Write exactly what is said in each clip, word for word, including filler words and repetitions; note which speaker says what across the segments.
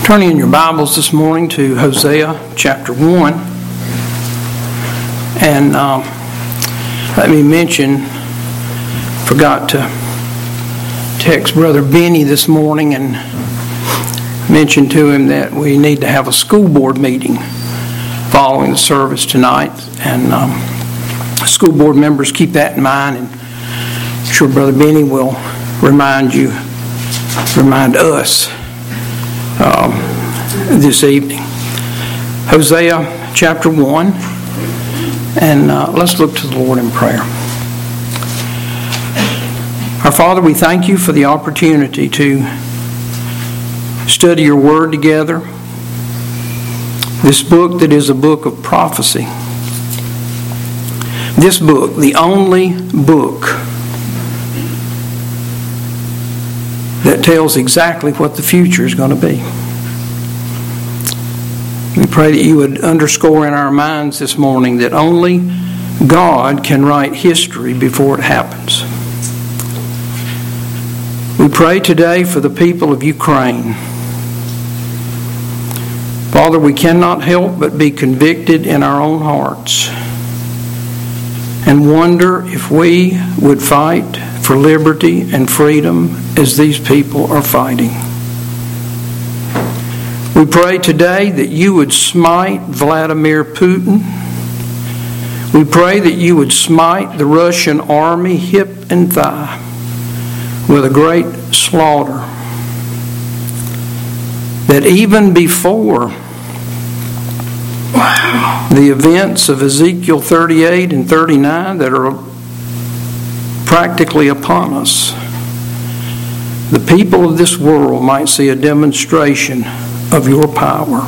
Speaker 1: Turning in your Bibles this morning to Hosea chapter one. And um, let me mention, forgot to text Brother Benny this morning and mention to him that we need to have a school board meeting following the service tonight. And um, school board members, keep that in mind. And I'm sure Brother Benny will remind you, remind us Um, this evening. Hosea chapter one, and uh, let's look to the Lord in prayer. Our Father, we thank you for the opportunity to study your word together. This book that is a book of prophecy. This book, the only book that tells exactly what the future is going to be. We pray that you would underscore in our minds this morning that only God can write history before it happens. We pray today for the people of Ukraine. Father, we cannot help but be convicted in our own hearts and wonder if we would fight for liberty and freedom as these people are fighting. We pray today that you would smite Vladimir Putin. We pray that you would smite the Russian army hip and thigh with a great slaughter. That even before the events of Ezekiel thirty-eight and thirty-nine that are practically upon us, the people of this world might see a demonstration of your power.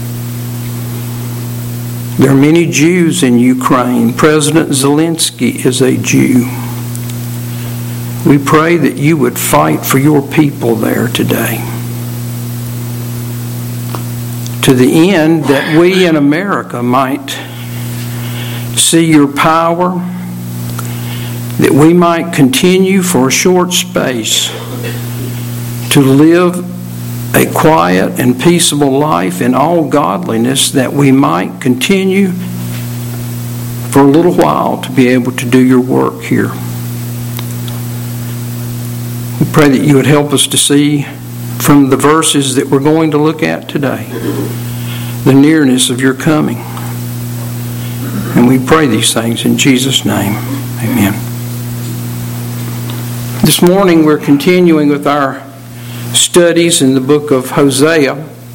Speaker 1: There are many Jews in Ukraine. President Zelensky is a Jew. We pray that you would fight for your people there today, to the end that we in America might see your power, that we might continue for a short space to live a quiet and peaceable life in all godliness, that we might continue for a little while to be able to do your work here. We pray that you would help us to see from the verses that we're going to look at today the nearness of your coming. And we pray these things in Jesus' name. Amen. This morning we're continuing with our studies in the book of Hosea,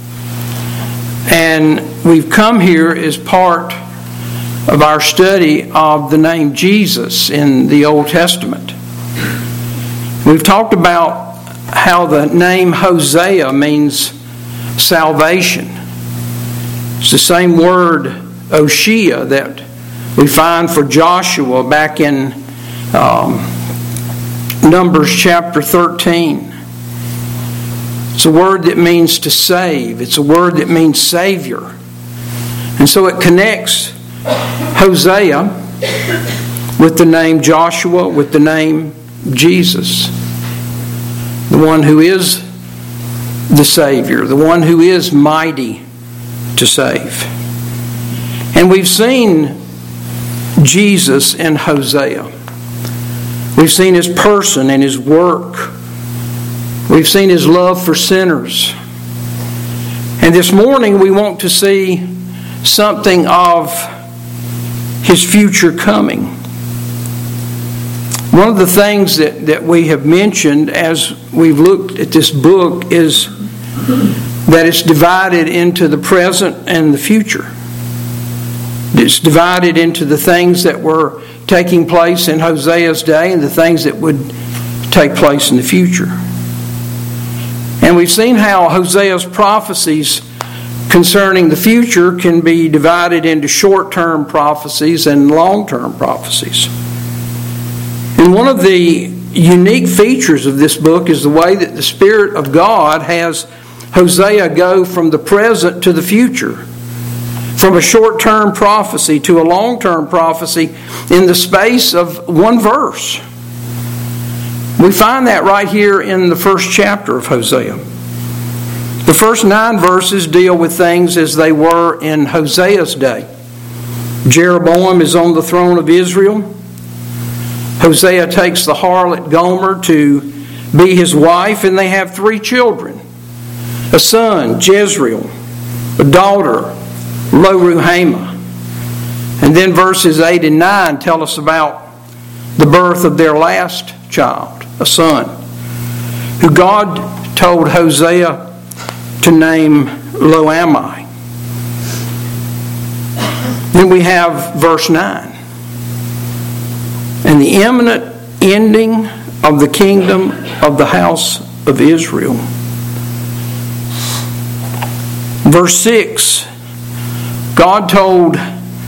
Speaker 1: and we've come here as part of our study of the name Jesus in the Old Testament. We've talked about how the name Hosea means salvation. It's the same word Oshea that we find for Joshua back in um, Numbers chapter thirteen. It's a word that means to save. It's a word that means Savior. And so it connects Hosea with the name Joshua, with the name Jesus. The one who is the Savior, the one who is mighty to save. And we've seen Jesus in Hosea. We've seen his person and his work. We've seen his love for sinners. And this morning we want to see something of his future coming. One of the things that, that we have mentioned as we've looked at this book is that it's divided into the present and the future. It's divided into the things that were taking place in Hosea's day and the things that would take place in the future. And we've seen how Hosea's prophecies concerning the future can be divided into short-term prophecies and long-term prophecies. And one of the unique features of this book is the way that the Spirit of God has Hosea go from the present to the future, from a short-term prophecy to a long-term prophecy in the space of one verse. We find that right here in the first chapter of Hosea. The first nine verses deal with things as they were in Hosea's day. Jeroboam is on the throne of Israel. Hosea takes the harlot Gomer to be his wife, and they have three children. A son, Jezreel. A daughter, Lo-Ruhamah. And then verses eight and nine tell us about the birth of their last child, a son, who God told Hosea to name Lo-Ammi. Then we have verse nine. And the imminent ending of the kingdom of the house of Israel. Verse six, God told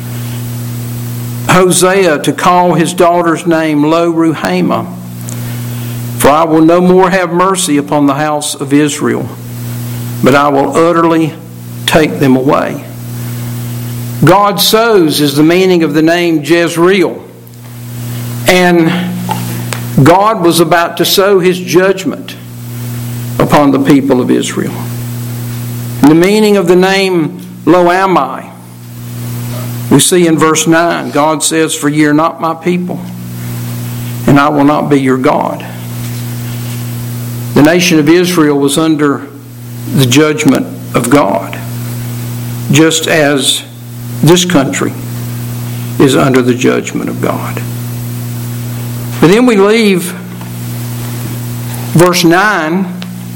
Speaker 1: Hosea to call his daughter's name Lo-Ruhamah, for I will no more have mercy upon the house of Israel, but I will utterly take them away. God sows is the meaning of the name Jezreel, and God was about to sow his judgment upon the people of Israel. The meaning of the name Lo-Ammi, we see in verse nine, God says, "For ye are not my people, and I will not be your God." The nation of Israel was under the judgment of God, just as this country is under the judgment of God. But then we leave verse nine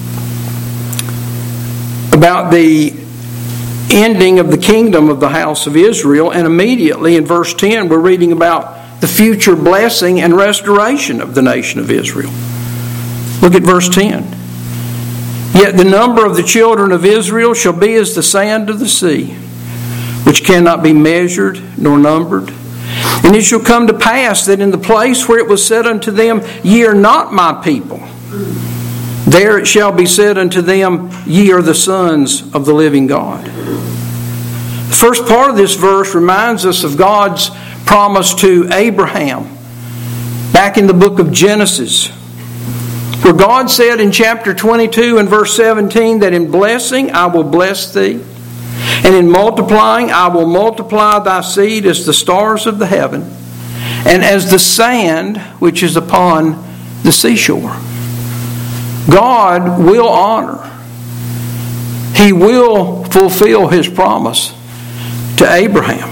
Speaker 1: about the ending of the kingdom of the house of Israel, and immediately in verse ten we're reading about the future blessing and restoration of the nation of Israel. Look at verse ten. "Yet the number of the children of Israel shall be as the sand of the sea, which cannot be measured nor numbered. And it shall come to pass that in the place where it was said unto them, Ye are not my people, there it shall be said unto them, Ye are the sons of the living God." The first part of this verse reminds us of God's promise to Abraham back in the book of Genesis, where God said in chapter twenty-two and verse seventeen that in blessing I will bless thee, and in multiplying I will multiply thy seed as the stars of the heaven, and as the sand which is upon the seashore. God will honor. He will fulfill his promise to Abraham.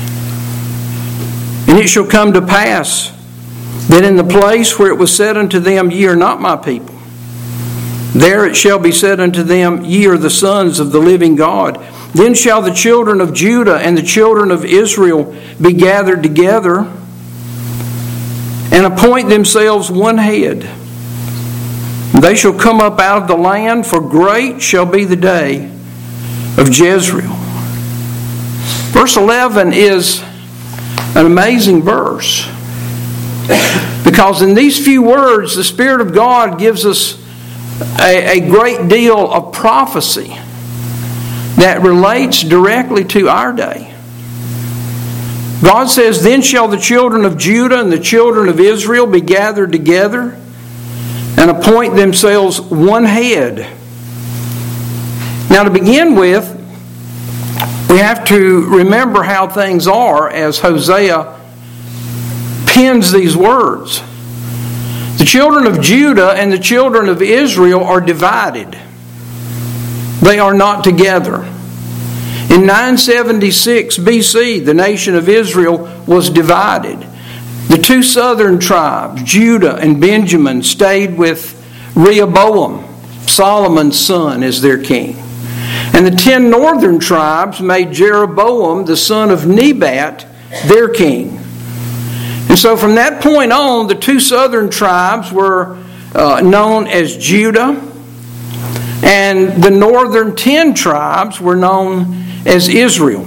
Speaker 1: "And it shall come to pass that in the place where it was said unto them, Ye are not my people, there it shall be said unto them, Ye are the sons of the living God. Then shall the children of Judah and the children of Israel be gathered together, and appoint themselves one head. They shall come up out of the land, for great shall be the day of Jezreel." Verse eleven is an amazing verse, because in these few words the Spirit of God gives us a, a great deal of prophecy that relates directly to our day. God says, "Then shall the children of Judah and the children of Israel be gathered together, and appoint themselves one head." Now, to begin with, we have to remember how things are as Hosea pens these words. The children of Judah and the children of Israel are divided. They are not together. In nine seventy-six B C, the nation of Israel was divided. The two southern tribes, Judah and Benjamin, stayed with Rehoboam, Solomon's son, as their king. And the ten northern tribes made Jeroboam, the son of Nebat, their king. And so from that point on, the two southern tribes were uh, known as Judah, and the northern ten tribes were known as Israel.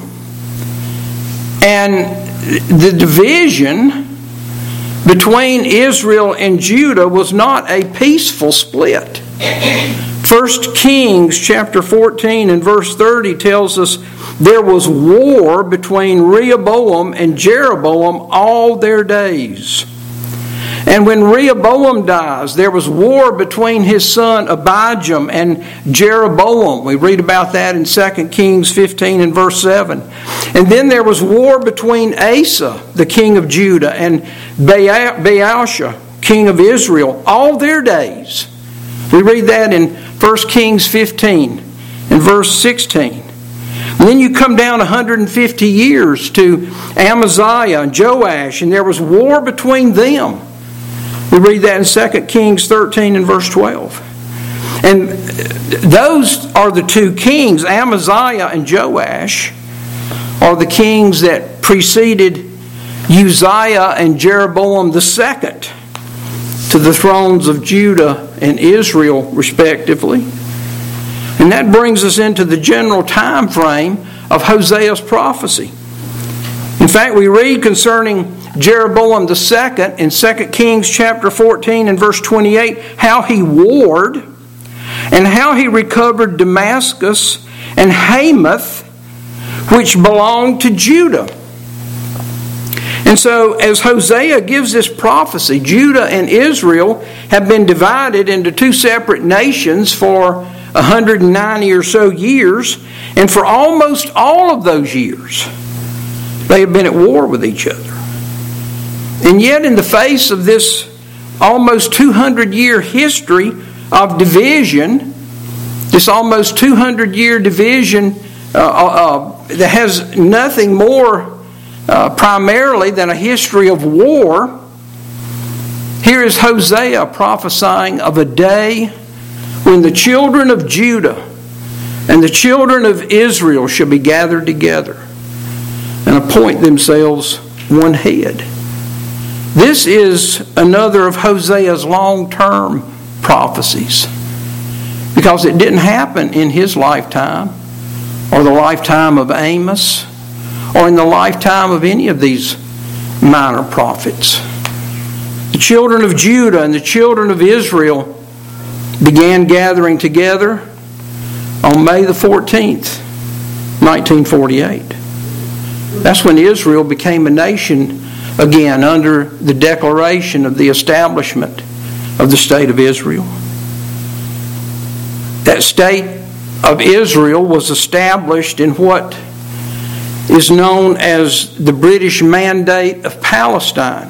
Speaker 1: And the division between Israel and Judah was not a peaceful split. First Kings chapter fourteen and verse thirty tells us there was war between Rehoboam and Jeroboam all their days. And when Rehoboam dies, there was war between his son Abijam and Jeroboam. We read about that in Second Kings fifteen and verse seven. And then there was war between Asa, the king of Judah, and Baasha, king of Israel, all their days. We read that in First Kings fifteen and verse sixteen. And then you come down one hundred fifty years to Amaziah and Joash, and there was war between them. We read that in Second Kings thirteen and verse twelve. And those are the two kings, Amaziah and Joash, are the kings that preceded Uzziah and Jeroboam the second to the thrones of Judah and Israel, respectively. And that brings us into the general time frame of Hosea's prophecy. In fact, we read concerning Jeroboam the second in Second Kings chapter fourteen and verse twenty-eight, how he warred and how he recovered Damascus and Hamath, which belonged to Judah. And so, as Hosea gives this prophecy, Judah and Israel have been divided into two separate nations for one hundred ninety or so years, and for almost all of those years, they have been at war with each other. And yet, in the face of this almost two hundred year history of division, this almost two hundred year division uh, uh, that has nothing more uh, primarily than a history of war, here is Hosea prophesying of a day when the children of Judah and the children of Israel shall be gathered together and appoint themselves one head. This is another of Hosea's long-term prophecies, because it didn't happen in his lifetime or the lifetime of Amos or in the lifetime of any of these minor prophets. The children of Judah and the children of Israel began gathering together on May the fourteenth, nineteen forty-eight. That's when Israel became a nation again under the declaration of the establishment of the state of Israel. That state of Israel was established in what is known as the British Mandate of Palestine.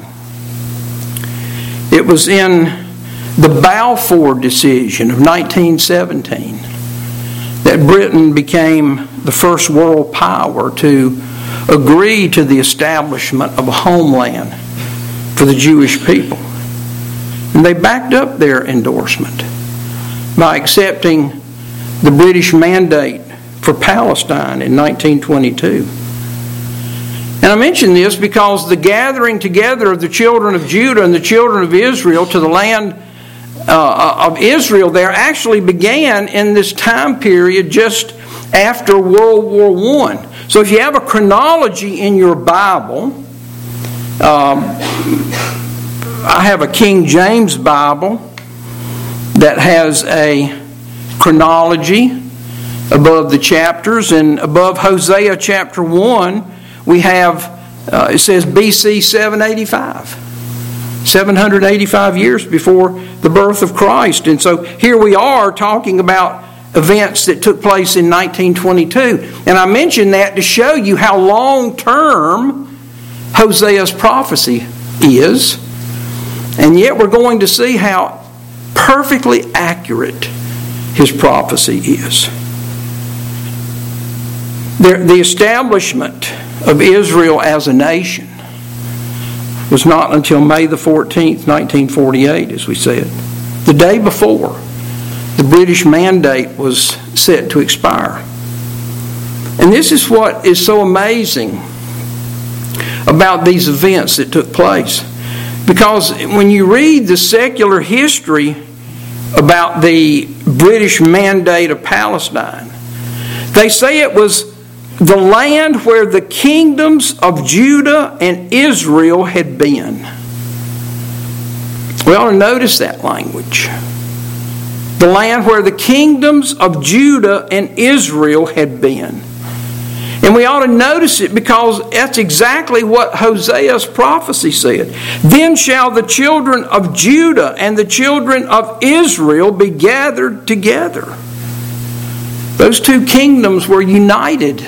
Speaker 1: It was in the Balfour Decision of nineteen seventeen that Britain became the first world power to agree to the establishment of a homeland for the Jewish people. And they backed up their endorsement by accepting the British Mandate for Palestine in nineteen twenty-two. And I mention this because the gathering together of the children of Judah and the children of Israel to the land uh, of Israel there actually began in this time period just after World War One. So if you have a chronology in your Bible, um, I have a King James Bible that has a chronology above the chapters, and above Hosea chapter one, we have, uh, it says B C seven eighty-five. seven hundred eighty-five years before the birth of Christ. And so here we are talking about events that took place in nineteen twenty-two. And I mention that to show you how long-term Hosea's prophecy is. And yet we're going to see how perfectly accurate his prophecy is. The, the establishment of Israel as a nation was not until May the fourteenth, nineteen forty-eight, as we said. The day before, the British Mandate was set to expire. And this is what is so amazing about these events that took place. Because when you read the secular history about the British Mandate of Palestine, they say it was the land where the kingdoms of Judah and Israel had been. We ought to notice that language. The land where the kingdoms of Judah and Israel had been. And we ought to notice it because that's exactly what Hosea's prophecy said. Then shall the children of Judah and the children of Israel be gathered together. Those two kingdoms were united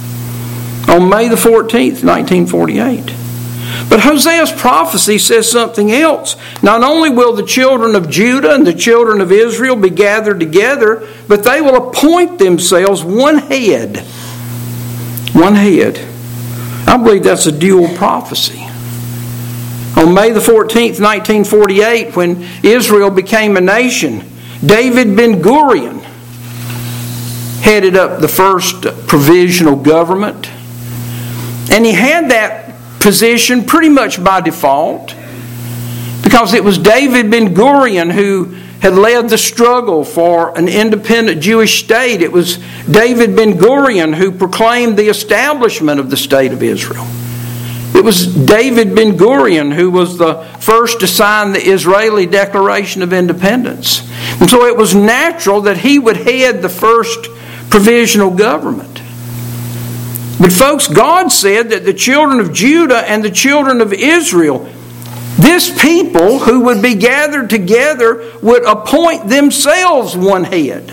Speaker 1: on May the fourteenth, nineteen forty-eight. But Hosea's prophecy says something else. Not only will the children of Judah and the children of Israel be gathered together, but they will appoint themselves one head. One head. I believe that's a dual prophecy. On May the fourteenth, nineteen forty-eight, when Israel became a nation, David Ben-Gurion headed up the first provisional government. And he had that position pretty much by default because it was David Ben-Gurion who had led the struggle for an independent Jewish state. It was David Ben-Gurion who proclaimed the establishment of the state of Israel. It was David Ben-Gurion who was the first to sign the Israeli Declaration of Independence. And so it was natural that he would head the first provisional government. But folks, God said that the children of Judah and the children of Israel, this people who would be gathered together, would appoint themselves one head.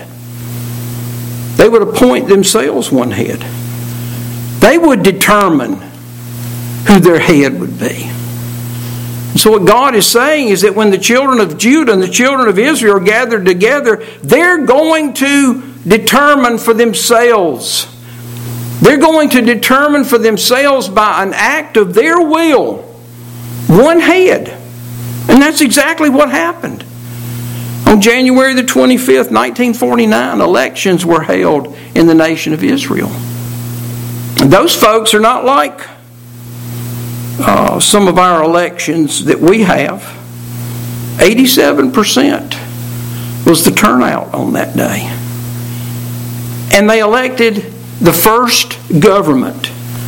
Speaker 1: They would appoint themselves one head. They would determine who their head would be. So what God is saying is that when the children of Judah and the children of Israel are gathered together, they're going to determine for themselves. They're going to determine for themselves by an act of their will one head. And that's exactly what happened. On January the twenty-fifth, nineteen forty-nine, elections were held in the nation of Israel. And those folks are not like uh, some of our elections that we have. eighty-seven percent was the turnout on that day. And they elected the first government.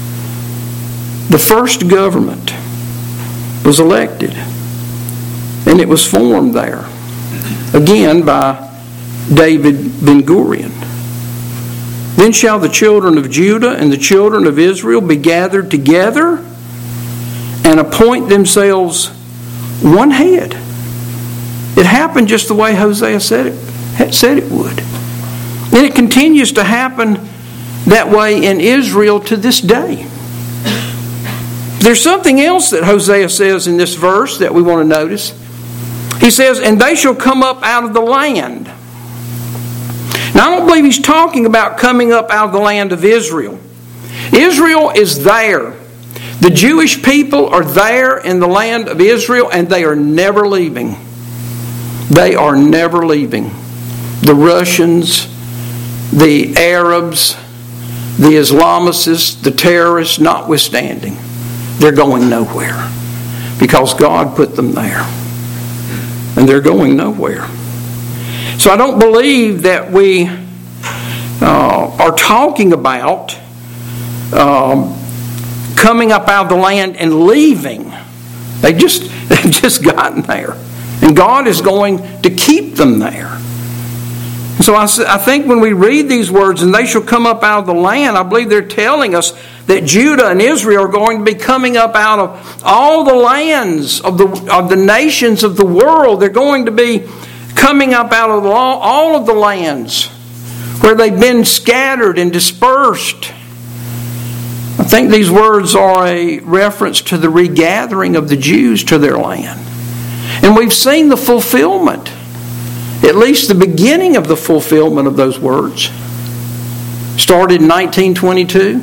Speaker 1: The first government was elected. And it was formed there. Again by David Ben-Gurion. Then shall the children of Judah and the children of Israel be gathered together and appoint themselves one head. It happened just the way Hosea said it, said it would. And it continues to happen that way in Israel to this day. There's something else that Hosea says in this verse that we want to notice. He says, and they shall come up out of the land. Now, I don't believe he's talking about coming up out of the land of Israel. Israel is there. The Jewish people are there in the land of Israel, and they are never leaving. They are never leaving. The Russians, the Arabs, the Islamicists, the terrorists notwithstanding, they're going nowhere because God put them there. And they're going nowhere. So I don't believe that we uh, are talking about um, coming up out of the land and leaving. They just, they've just gotten there. And God is going to keep them there. So I, I think when we read these words, and they shall come up out of the land, I believe they're telling us that Judah and Israel are going to be coming up out of all the lands of the, of the nations of the world. They're going to be coming up out of all, all of the lands where they've been scattered and dispersed. I think these words are a reference to the regathering of the Jews to their land. And we've seen the fulfillment, at least the beginning of the fulfillment of those words. Started in nineteen twenty-two,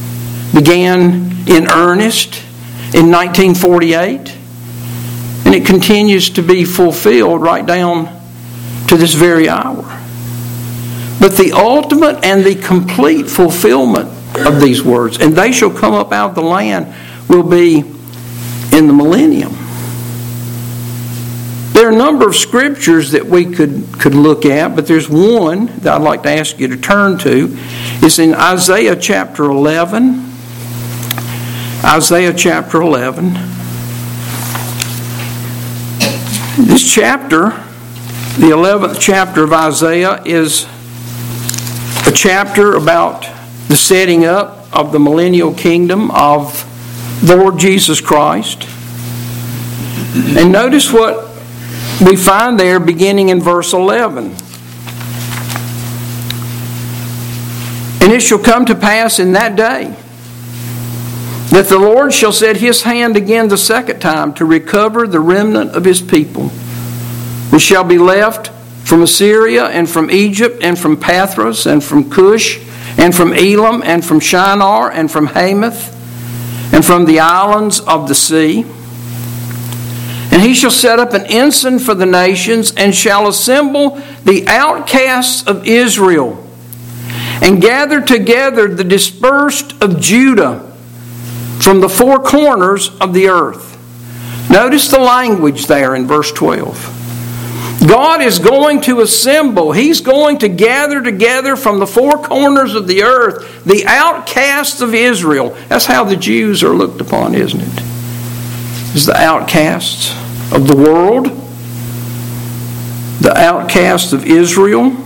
Speaker 1: began in earnest in nineteen forty-eight, and it continues to be fulfilled right down to this very hour. But the ultimate and the complete fulfillment of these words, and they shall come up out of the land, will be in the millennium. There are a number of scriptures that we could, could look at, but there's one that I'd like to ask you to turn to. It's in Isaiah chapter eleven. Isaiah chapter eleven. This chapter, the eleventh chapter of Isaiah, is a chapter about the setting up of the millennial kingdom of the Lord Jesus Christ. And notice what we find there beginning in verse eleven. And it shall come to pass in that day that the Lord shall set His hand again the second time to recover the remnant of His people, which shall be left from Assyria and from Egypt and from Pathros and from Cush and from Elam and from Shinar and from Hamath and from the islands of the sea. And He shall set up an ensign for the nations and shall assemble the outcasts of Israel and gather together the dispersed of Judah from the four corners of the earth. Notice the language there in verse twelve. God is going to assemble, He's going to gather together from the four corners of the earth the outcasts of Israel. That's how the Jews are looked upon, isn't it? As the outcasts of the world, the outcasts of Israel.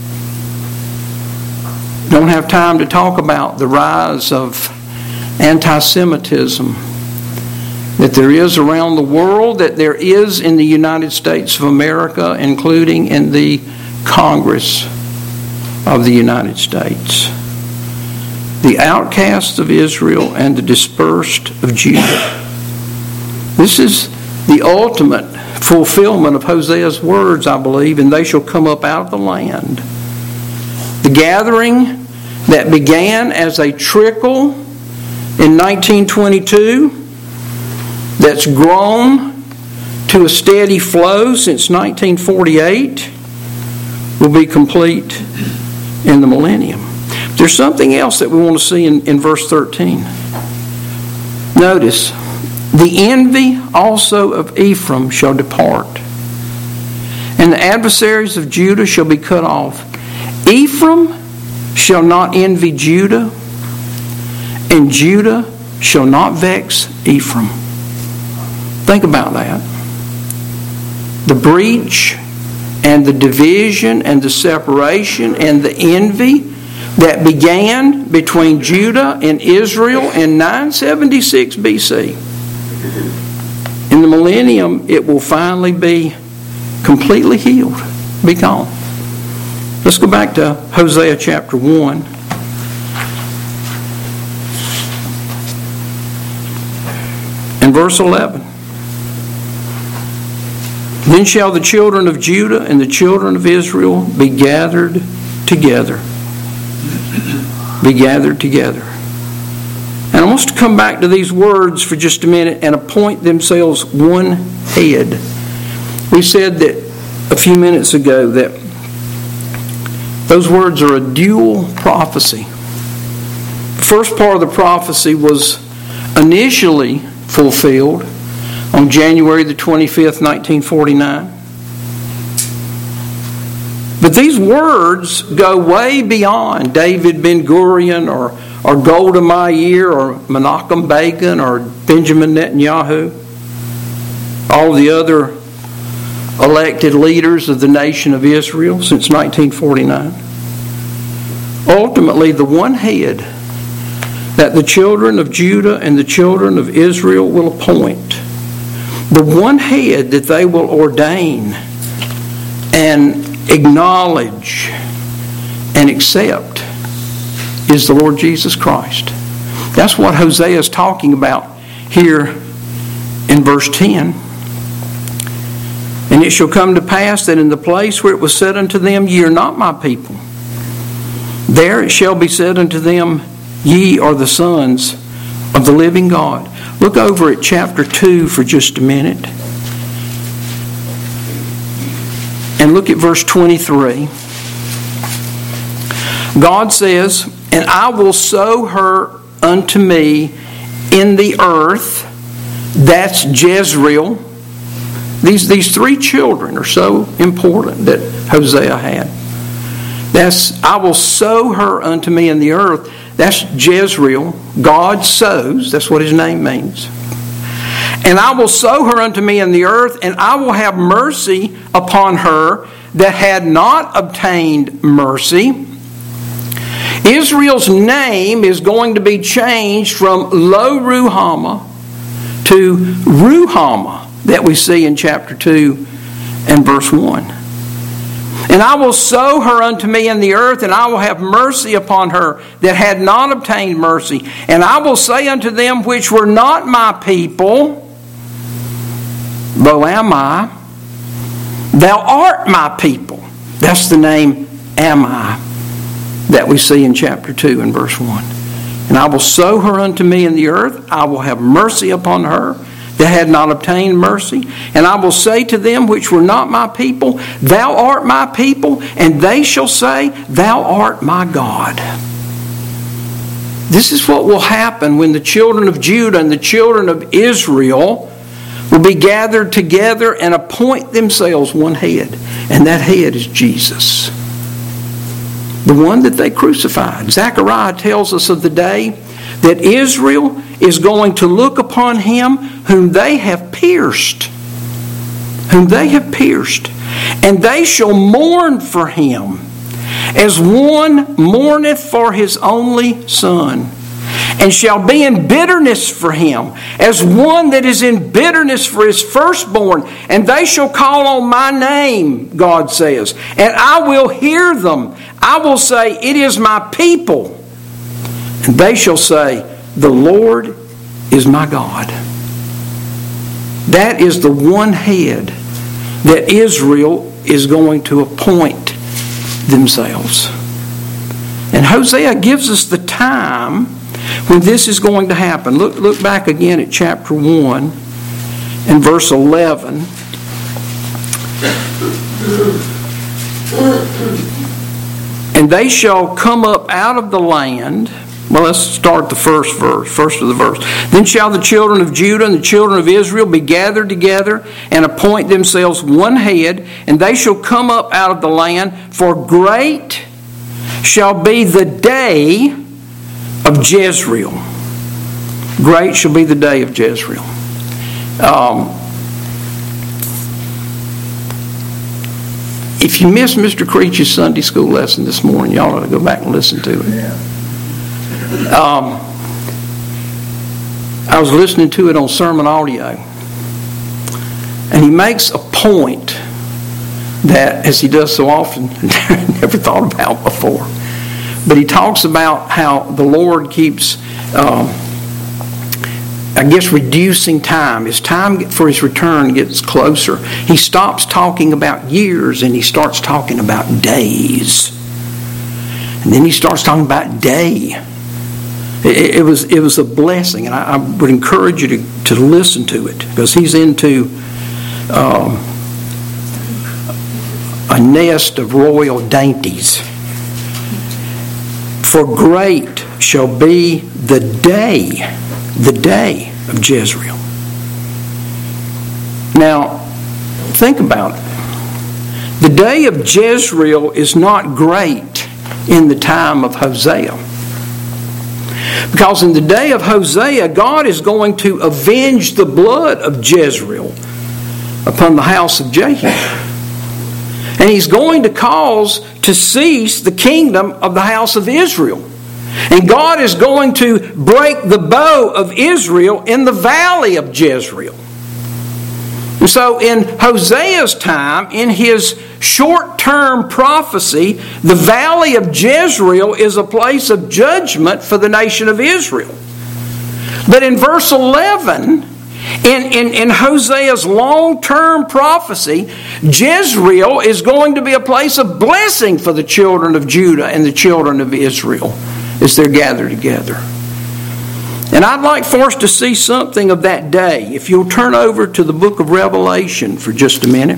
Speaker 1: Don't have time to talk about the rise of anti-Semitism that there is around the world, that there is in the United States of America, including in the Congress of the United States. The outcasts of Israel and the dispersed of Judah. This is the ultimate fulfillment of Hosea's words, I believe, and they shall come up out of the land. The gathering that began as a trickle in nineteen twenty-two, that's grown to a steady flow since nineteen forty-eight, will be complete in the millennium. There's something else that we want to see in, in verse thirteen. Notice, the envy also of Ephraim shall depart, and the adversaries of Judah shall be cut off. Ephraim shall not envy Judah, and Judah shall not vex Ephraim. Think about that. The breach and the division and the separation and the envy that began between Judah and Israel in nine seventy-six B C. In the millennium, it will finally be completely healed, be gone. Let's go back to Hosea chapter one. And verse eleven. Then shall the children of Judah and the children of Israel be gathered together. Be gathered together. And I want us to come back to these words for just a minute and appoint themselves one head. We said that a few minutes ago that those words are a dual prophecy. The first part of the prophecy was initially fulfilled on January the twenty-fifth, nineteen forty-nine. But these words go way beyond David Ben-Gurion or, or Golda Meir or Menachem Begin or Benjamin Netanyahu, all the other elected leaders of the nation of Israel since nineteen forty-nine. Ultimately, the one head that the children of Judah and the children of Israel will appoint, the one head that they will ordain and acknowledge and accept, is the Lord Jesus Christ. That's what Hosea is talking about here in verse ten. And it shall come to pass that in the place where it was said unto them, Ye are not my people, there it shall be said unto them, Ye are the sons of the living God. Look over at chapter two for just a minute. And look at verse twenty-three. God says, And I will sow her unto me in the earth. That's Jezreel. These, these three children are so important that Hosea had. That's, I will sow her unto me in the earth. That's Jezreel. God sows. That's what his name means. And I will sow her unto me in the earth, and I will have mercy upon her that had not obtained mercy, Israel's name is going to be changed from Lo Ruhamah to Ruhamah that we see in chapter two and verse one. And I will sow her unto me in the earth, and I will have mercy upon her that had not obtained mercy. And I will say unto them which were not my people, Lo am I, thou art my people. That's the name am I that we see in chapter two and verse one. And I will sow her unto me in the earth. I will have mercy upon her that had not obtained mercy. And I will say to them which were not my people, Thou art my people. And they shall say, Thou art my God. This is what will happen when the children of Judah and the children of Israel will be gathered together and appoint themselves one head. And that head is Jesus, the one that they crucified. Zechariah tells us of the day that Israel is going to look upon him whom they have pierced. Whom they have pierced. And they shall mourn for him as one mourneth for his only son. And shall be in bitterness for him, as one that is in bitterness for his firstborn. And they shall call on my name, God says, and I will hear them. I will say, It is my people. And they shall say, The Lord is my God. That is the one head that Israel is going to appoint themselves. And Hosea gives us the time when this is going to happen. Look, look back again at chapter one and verse eleven. And they shall come up out of the land. Well, let's start the first verse, first of the verse. Then shall the children of Judah and the children of Israel be gathered together and appoint themselves one head, and they shall come up out of the land, for great shall be the day of Jezreel. Great shall be the day of Jezreel. Um, if you missed Mister Creech's Sunday school lesson this morning, y'all ought to go back and listen to it.
Speaker 2: Yeah.
Speaker 1: Um, I was listening to it on sermon audio, and he makes a point that, as he does so often, never thought about before. But he talks about how the Lord keeps, um, I guess, reducing time. As time for his return gets closer, he stops talking about years and he starts talking about days. And then he starts talking about day. It, it was it was a blessing, and I, I would encourage you to, to listen to it, because he's into um, a nest of royal dainties. For great shall be the day, the day of Jezreel. Now, think about it. The day of Jezreel is not great in the time of Hosea. Because in the day of Hosea, God is going to avenge the blood of Jezreel upon the house of Jehu. And he's going to cause to cease the kingdom of the house of Israel. And God is going to break the bow of Israel in the valley of Jezreel. And so in Hosea's time, in his short-term prophecy, the valley of Jezreel is a place of judgment for the nation of Israel. But in verse eleven, in, in, in Hosea's long-term prophecy, Jezreel is going to be a place of blessing for the children of Judah and the children of Israel as they're gathered together. And I'd like for us to see something of that day. If you'll turn over to the book of Revelation for just a minute.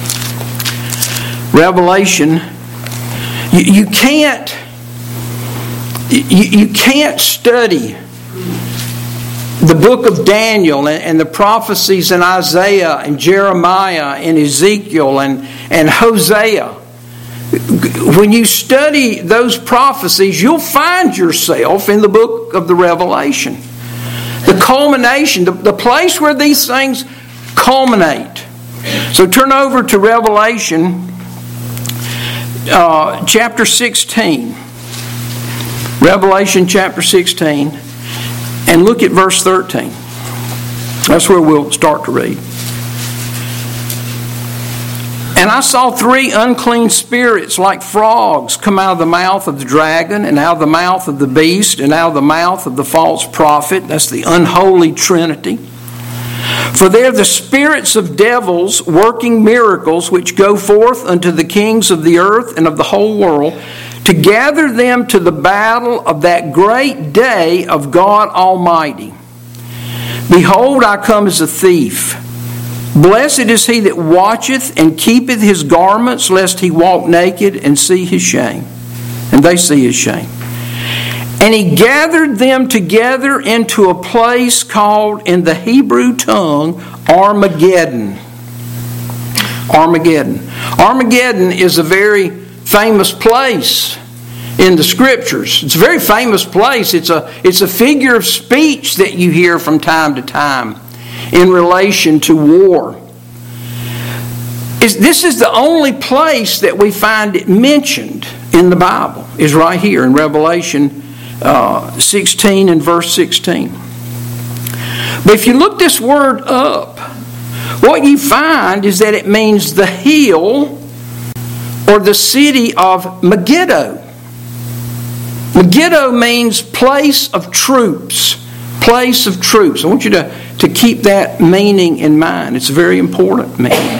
Speaker 1: Revelation, you, you can't you, you can't study the book of Daniel and, and the prophecies in Isaiah and Jeremiah and Ezekiel and, and Hosea. When you study those prophecies, you'll find yourself in the book of the Revelation. The culmination, the, the place where these things culminate. So turn over to Revelation uh, chapter sixteen. Revelation chapter sixteen, and look at verse thirteen. That's where we'll start to read. And I saw three unclean spirits like frogs come out of the mouth of the dragon, and out of the mouth of the beast, and out of the mouth of the false prophet. That's the unholy trinity. For they are the spirits of devils working miracles, which go forth unto the kings of the earth and of the whole world, to gather them to the battle of that great day of God Almighty. Behold, I come as a thief. Blessed is he that watcheth and keepeth his garments, lest he walk naked and see his shame. And they see his shame. And he gathered them together into a place called in the Hebrew tongue Armageddon. Armageddon. Armageddon is a very famous place in the Scriptures. It's a very famous place. It's a, it's a figure of speech that you hear from time to time in relation to war. Is this is the only place that we find it mentioned in the Bible, is right here in Revelation uh, sixteen and verse sixteen. But if you look this word up, what you find is that it means the hill or the city of Megiddo. Megiddo means place of troops. Place of troops. I want you to, to keep that meaning in mind. It's a very important meaning.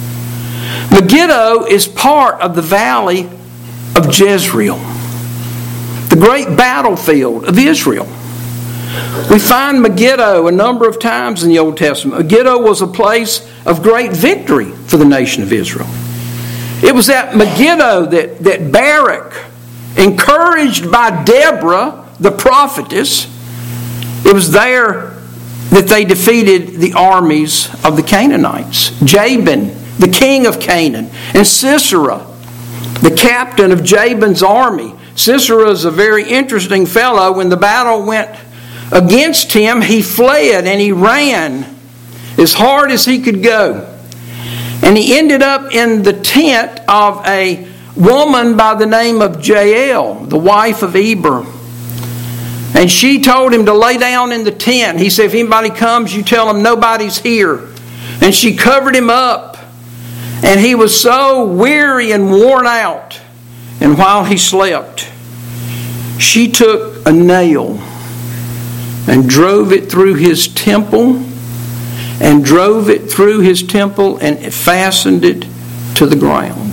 Speaker 1: Megiddo is part of the valley of Jezreel, the great battlefield of Israel. We find Megiddo a number of times in the Old Testament. Megiddo was a place of great victory for the nation of Israel. It was at Megiddo that, that Barak, encouraged by Deborah, the prophetess, it was there that they defeated the armies of the Canaanites. Jabin, the king of Canaan, and Sisera, the captain of Jabin's army. Sisera is a very interesting fellow. When the battle went against him, he fled and he ran as hard as he could go. And he ended up in the tent of a woman by the name of Jael, the wife of Eber. And she told him to lay down in the tent. He said, if anybody comes, you tell them nobody's here. And she covered him up. And he was so weary and worn out. And while he slept, she took a nail and drove it through his temple, and drove it through his temple and fastened it to the ground.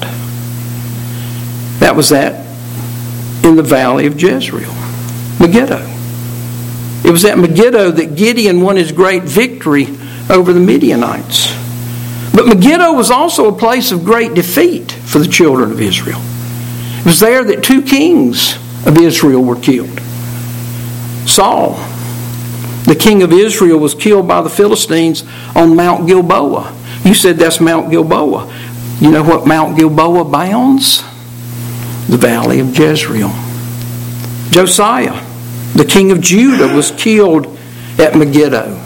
Speaker 1: That was that in the valley of Jezreel, Megiddo. It was at Megiddo that Gideon won his great victory over the Midianites. But Megiddo was also a place of great defeat for the children of Israel. It was there that two kings of Israel were killed. Saul, the king of Israel, was killed by the Philistines on Mount Gilboa. You said that's Mount Gilboa. You know what Mount Gilboa bounds? The valley of Jezreel. Josiah, the king of Judah, was killed at Megiddo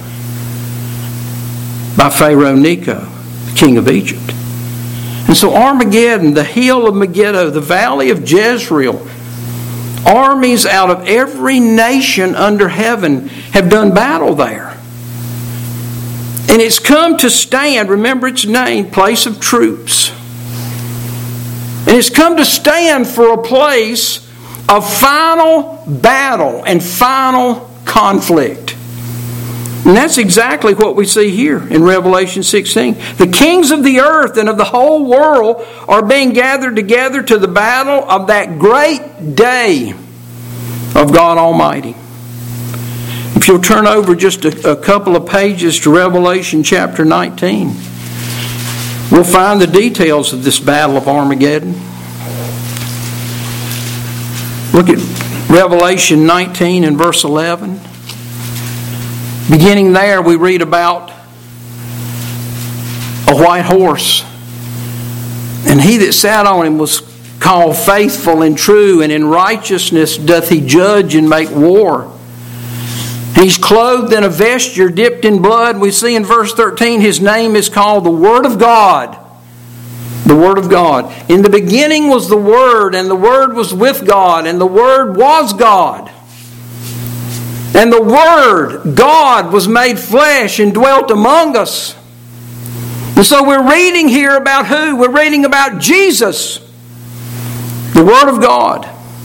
Speaker 1: by Pharaoh Necho, the king of Egypt. And so Armageddon, the hill of Megiddo, the valley of Jezreel, armies out of every nation under heaven have done battle there. And it's come to stand, remember its name, place of troops. And it's come to stand for a place of final battle and final conflict. And that's exactly what we see here in Revelation sixteen. The kings of the earth and of the whole world are being gathered together to the battle of that great day of God Almighty. If you'll turn over just a, a couple of pages to Revelation chapter nineteen, we'll find the details of this battle of Armageddon. Look at Revelation nineteen and verse eleven. Beginning there, we read about a white horse. And he that sat on him was called Faithful and True, and in righteousness doth he judge and make war. He's clothed in a vesture dipped in blood. We see in verse thirteen, his name is called the Word of God. The Word of God. In the beginning was the Word, and the Word was with God, and the Word was God. And the Word, God, was made flesh and dwelt among us. And so we're reading here about who? We're reading about Jesus, the Word of God.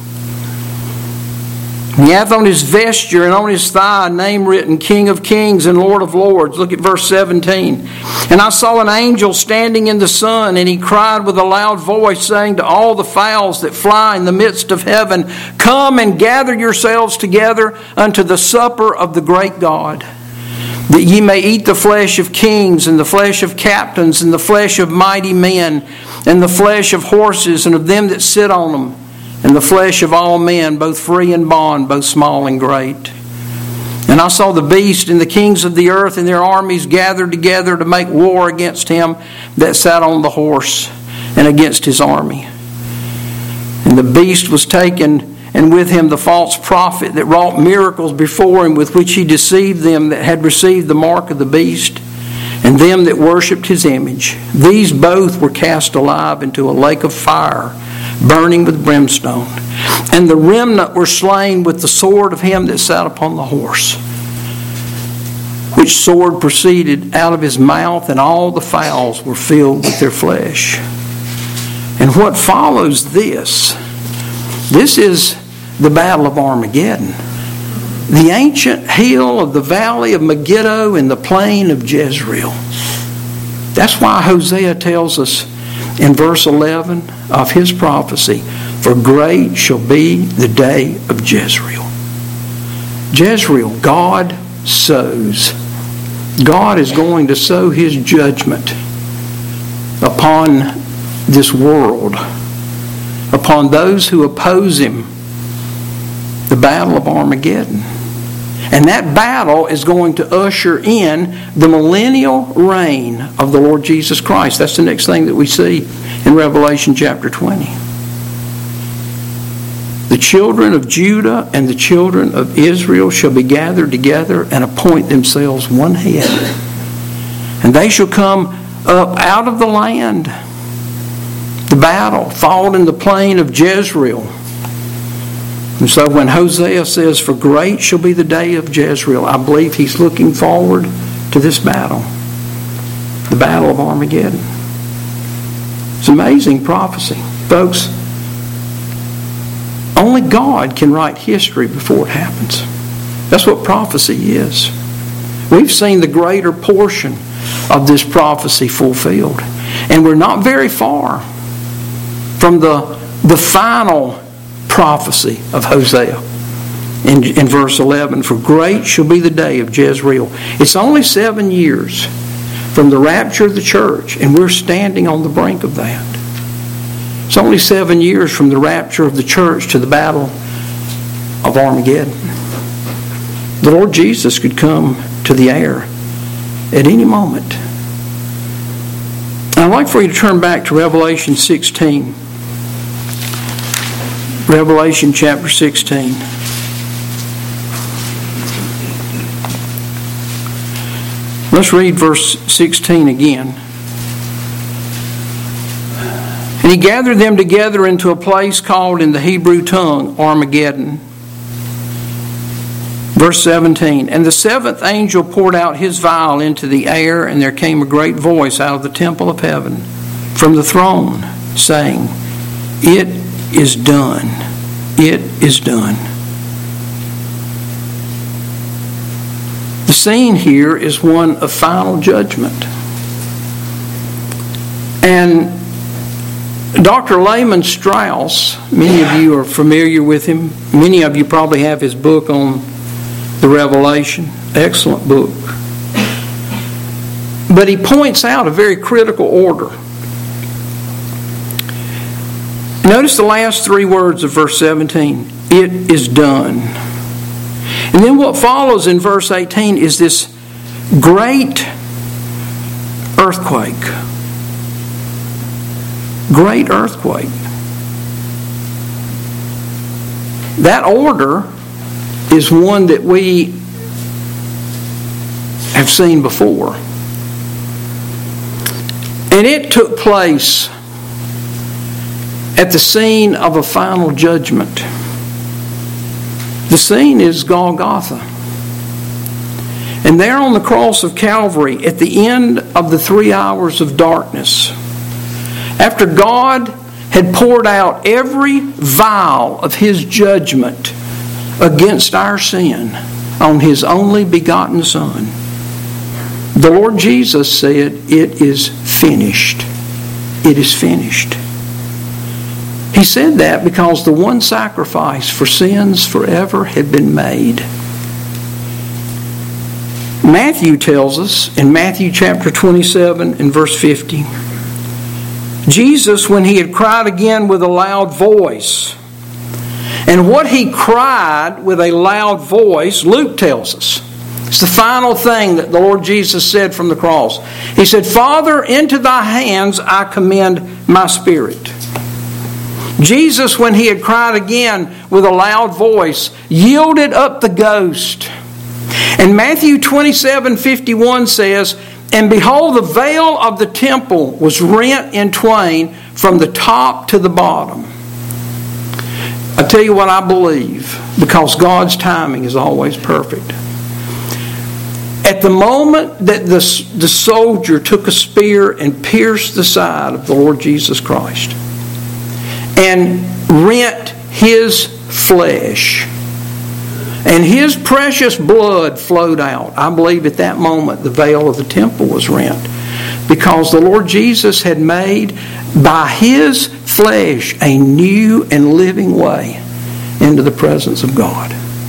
Speaker 1: He hath on his vesture and on his thigh a name written, King of Kings and Lord of Lords. Look at verse seventeen. And I saw an angel standing in the sun, and he cried with a loud voice, saying to all the fowls that fly in the midst of heaven, Come and gather yourselves together unto the supper of the great God, that ye may eat the flesh of kings, and the flesh of captains, and the flesh of mighty men, and the flesh of horses, and of them that sit on them, and the flesh of all men, both free and bond, both small and great. And I saw the beast and the kings of the earth and their armies gathered together to make war against him that sat on the horse, and against his army. And the beast was taken, and with him the false prophet that wrought miracles before him, with which he deceived them that had received the mark of the beast, and them that worshipped his image. These both were cast alive into a lake of fire, burning with brimstone. And the remnant were slain with the sword of him that sat upon the horse, which sword proceeded out of his mouth, and all the fowls were filled with their flesh. And what follows this, this is the battle of Armageddon. The ancient hill of the valley of Megiddo in the plain of Jezreel. That's why Hosea tells us in verse eleven of his prophecy, For great shall be the day of Jezreel. Jezreel, God sows. God is going to sow his judgment upon this world, upon those who oppose him. The battle of Armageddon. And that battle is going to usher in the millennial reign of the Lord Jesus Christ. That's the next thing that we see in Revelation chapter twenty. The children of Judah and the children of Israel shall be gathered together and appoint themselves one head. And they shall come up out of the land. The battle fought in the plain of Jezreel. And so when Hosea says, For great shall be the day of Jezreel, I believe he's looking forward to this battle. The battle of Armageddon. It's amazing prophecy. Folks, only God can write history before it happens. That's what prophecy is. We've seen the greater portion of this prophecy fulfilled. And we're not very far from the, the final prophecy of Hosea in, in verse eleven. For great shall be the day of Jezreel. It's only seven years from the rapture of the church, and we're standing on the brink of that. It's only seven years from the rapture of the church to the battle of Armageddon. The Lord Jesus could come to the air at any moment. I'd like for you to turn back to Revelation sixteen. Revelation chapter sixteen. Let's read verse sixteen again. And he gathered them together into a place called in the Hebrew tongue Armageddon. Verse seventeen. And the seventh angel poured out his vial into the air, and there came a great voice out of the temple of heaven from the throne, saying, It is done. It is done. The scene here is one of final judgment. And Doctor Lehman Strauss, many of you are familiar with him. Many of you probably have his book on the Revelation. Excellent book. But he points out a very critical order. Notice the last three words of verse seventeen. It is done. And then what follows in verse eighteen is this great earthquake. Great earthquake. That order is one that we have seen before. And it took place at the scene of a final judgment. The scene is Golgotha. And there on the cross of Calvary, at the end of the three hours of darkness, after God had poured out every vial of His judgment against our sin on His only begotten Son, the Lord Jesus said, "It is finished. It is finished." He said that because the one sacrifice for sins forever had been made. Matthew tells us in Matthew chapter twenty-seven and verse fifty, Jesus, when He had cried again with a loud voice, and what He cried with a loud voice, Luke tells us, it's the final thing that the Lord Jesus said from the cross. He said, "Father, into Thy hands I commend my spirit." Jesus, when He had cried again with a loud voice, yielded up the ghost. And Matthew twenty-seven fifty-one says, "And behold, the veil of the temple was rent in twain from the top to the bottom." I tell you what I believe, because God's timing is always perfect. At the moment that the, the soldier took a spear and pierced the side of the Lord Jesus Christ and rent His flesh, and His precious blood flowed out, I believe at that moment the veil of the temple was rent, because the Lord Jesus had made by His flesh a new and living way into the presence of God.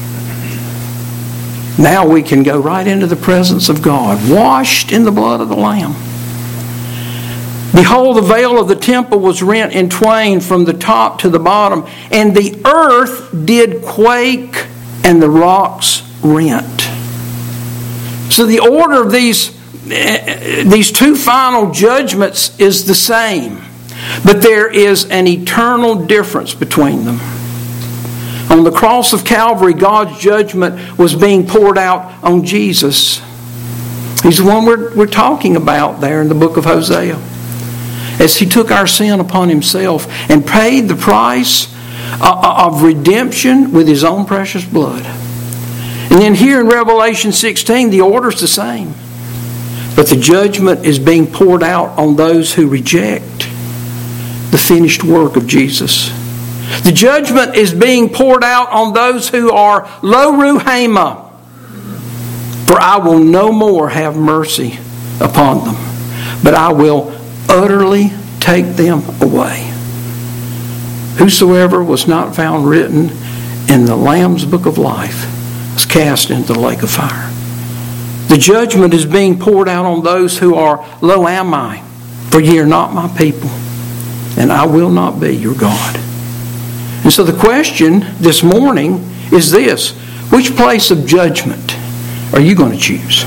Speaker 1: Now we can go right into the presence of God, washed in the blood of the Lamb. Behold, the veil of the temple was rent in twain from the top to the bottom, and the earth did quake, and the rocks rent. So the order of these, these two final judgments is the same, but there is an eternal difference between them. On the cross of Calvary, God's judgment was being poured out on Jesus. He's the one we're, we're talking about there in the book of Hosea, as He took our sin upon Himself and paid the price of redemption with His own precious blood. And then here in Revelation sixteen, the order's the same. But the judgment is being poured out on those who reject the finished work of Jesus. The judgment is being poured out on those who are lo ruhema, for I will no more have mercy upon them, but I will utterly take them away. Whosoever was not found written in the Lamb's book of life was cast into the lake of fire. The judgment is being poured out on those who are lo ami, for ye are not my people, and I will not be your God. And so the question this morning is this: which place of judgment are you going to choose?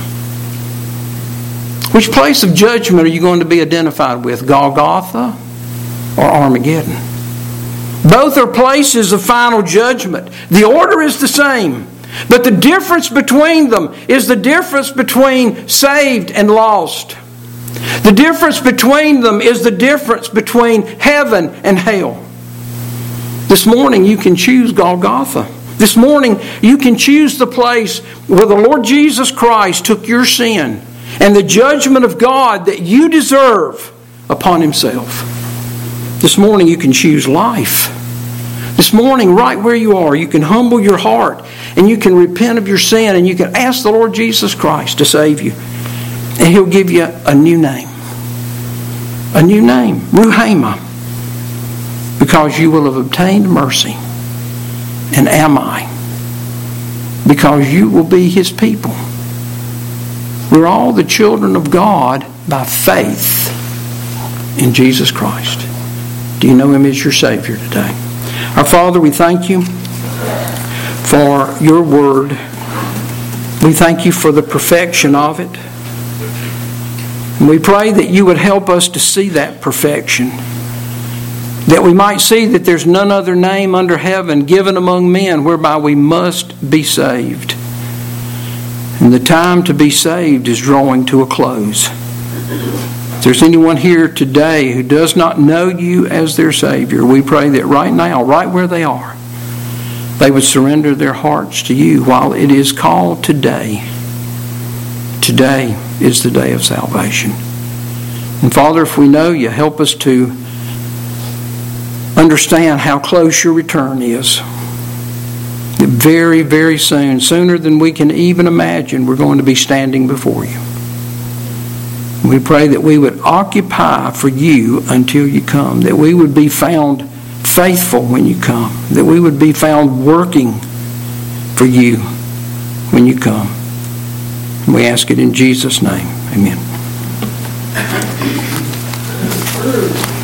Speaker 1: Which place of judgment are you going to be identified with? Golgotha or Armageddon? Both are places of final judgment. The order is the same, but the difference between them is the difference between saved and lost. The difference between them is the difference between heaven and hell. This morning you can choose Golgotha. This morning you can choose the place where the Lord Jesus Christ took your sin and the judgment of God that you deserve upon Himself. This morning you can choose life. This morning, right where you are, you can humble your heart and you can repent of your sin and you can ask the Lord Jesus Christ to save you. And He'll give you a new name. A new name, Ruhema. Because you will have obtained mercy. And Ami, because you will be His people. We're all the children of God by faith in Jesus Christ. Do you know Him as your Savior today? Our Father, we thank You for Your Word. We thank You for the perfection of it. And we pray that You would help us to see that perfection, that we might see that there's none other name under heaven given among men whereby we must be saved. And the time to be saved is drawing to a close. If there's anyone here today who does not know you as their Savior, we pray that right now, right where they are, they would surrender their hearts to you while it is called today. Today is the day of salvation. And Father, if we know you, help us to understand how close your return is. Very, very soon, sooner than we can even imagine, we're going to be standing before you. We pray that we would occupy for you until you come, that we would be found faithful when you come, that we would be found working for you when you come. And we ask it in Jesus' name. Amen.